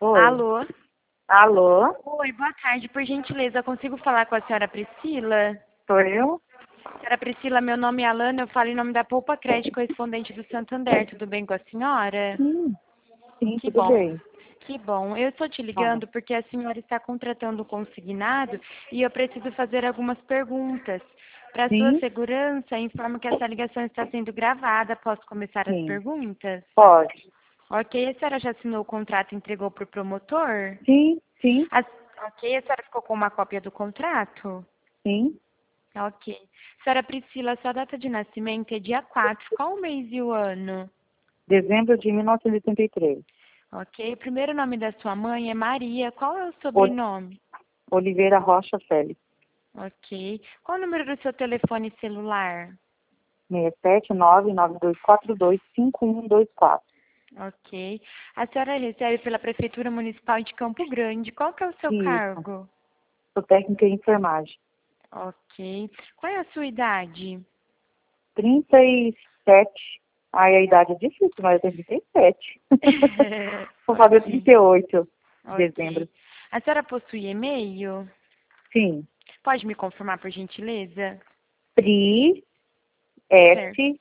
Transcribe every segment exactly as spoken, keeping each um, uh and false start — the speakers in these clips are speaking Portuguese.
Oi. Alô? Alô? Oi, boa tarde. Por gentileza, eu consigo falar com a senhora Priscila? Sou eu? Senhora Priscila, meu nome é Alana, eu falo em nome da Poupa Crédito, correspondente do Santander. Tudo bem com a senhora? Sim, sim, Que tudo bom. bem. Que bom. Eu estou te Fala. ligando porque a senhora está contratando um consignado e eu preciso fazer algumas perguntas. Para sua Sim, segurança, informo que essa ligação está sendo gravada. Posso começar as sim. perguntas? Pode. Ok, a senhora já assinou o contrato e entregou para o promotor? Sim, sim, As- ok, a senhora ficou com uma cópia do contrato? sim. Ok. Senhora Priscila, sua data de nascimento é dia quatro. Qual o mês e o ano? Dezembro de mil novecentos e oitenta e três. Ok. O primeiro nome da sua mãe é Maria. Qual é o O- sobrenome? Oliveira Rocha Félix. Ok. Qual o número do seu telefone celular? seis sete nove nove dois quatro dois cinco um dois quatro. Ok. A senhora recebe pela Prefeitura Municipal de Campo Grande. Qual que é o seu Isso. cargo? Sou técnica em enfermagem. Ok. Qual é a sua idade? Trinta e sete. Ai, a idade é difícil, mas eu tenho trinta e sete. Vou fazer Ok. trinta e oito em Ok. dezembro. A senhora possui e-mail? Sim. Pode me confirmar, por gentileza? Pri Certo. S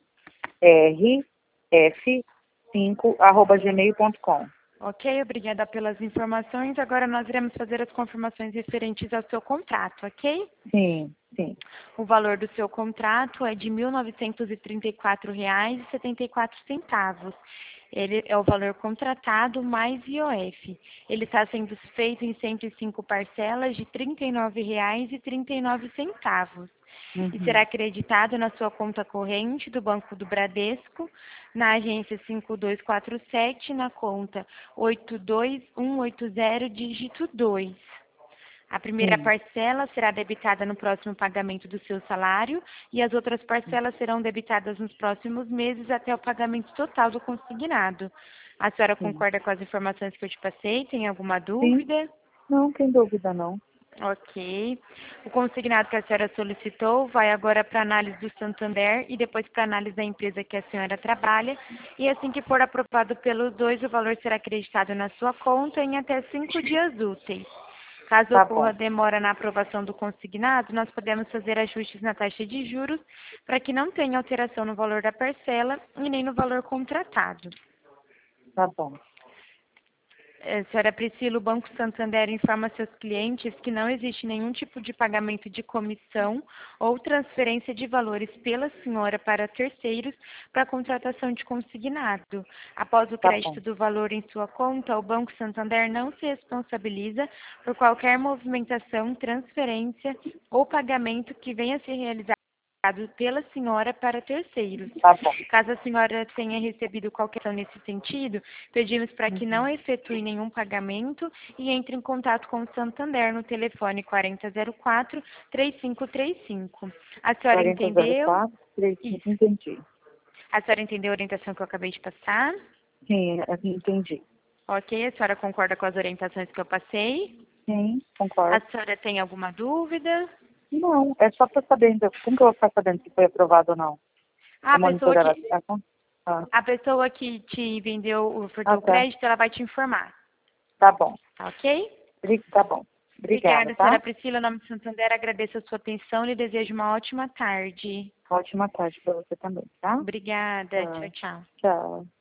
R F cinco arroba gmail ponto com. Ok, obrigada pelas informações. Agora nós iremos fazer as confirmações referentes ao seu contrato, ok? Sim, sim. O valor do seu contrato é de mil novecentos e trinta e quatro reais e setenta e quatro centavos. Ele é o valor contratado mais I O F. Ele está sendo feito em cento e cinco parcelas de trinta e nove reais e trinta e nove centavos. E será Uhum. acreditado na sua conta corrente do Banco do Bradesco, na agência cinco dois quatro sete, na conta oito dois um oito zero, dígito dois. A primeira Sim. parcela será debitada no próximo pagamento do seu salário e as outras parcelas serão debitadas nos próximos meses até o pagamento total do consignado. A senhora Sim. concorda com as informações que eu te passei? Tem alguma Sim. dúvida? Não tem dúvida, não. Ok. O consignado que a senhora solicitou vai agora para análise do Santander e depois para análise da empresa que a senhora trabalha. E assim que for aprovado pelos dois, o valor será acreditado na sua conta em até cinco dias úteis. Caso Tá ocorra bom. demora na aprovação do consignado, nós podemos fazer ajustes na taxa de juros para que não tenha alteração no valor da parcela e nem no valor contratado. Tá bom. Eh, Senhora Priscila, o Banco Santander informa seus clientes que não existe nenhum tipo de pagamento de comissão ou transferência de valores pela senhora para terceiros para a contratação de consignado. Após o Tá bom. crédito do valor em sua conta, o Banco Santander não se responsabiliza por qualquer movimentação, transferência ou pagamento que venha a ser realizado pela senhora para terceiros. Tá bom. Caso a senhora tenha recebido qualquer ação nesse sentido, pedimos para que não Uhum. efetue nenhum pagamento e entre em contato com o Santander no telefone quarenta zero quatro, três cinco três cinco. A senhora quarenta zero entendeu? quatro, três cinco. Isso. Entendi. A senhora entendeu a orientação que eu acabei de passar? Sim, assim, entendi. Ok, a senhora concorda com as orientações que eu passei? Sim, A concordo. senhora tem alguma dúvida? Não, é só para saber. ainda- Como que eu vou ficar sabendo se foi aprovado ou não? Ah, É a pessoa monitorar que, a a conta? Ah, a pessoa que te vendeu, ofertou ah, o tá. crédito, ela vai te informar, Tá bom. tá ok? Bri- Tá bom. Obrigada, Obrigada, tá? senhora Priscila. Em nome do Santander, agradeço a sua atenção e lhe desejo uma ótima tarde. Ótima tarde para você também, tá? Obrigada. Tchau, Tá. tchau. Tchau.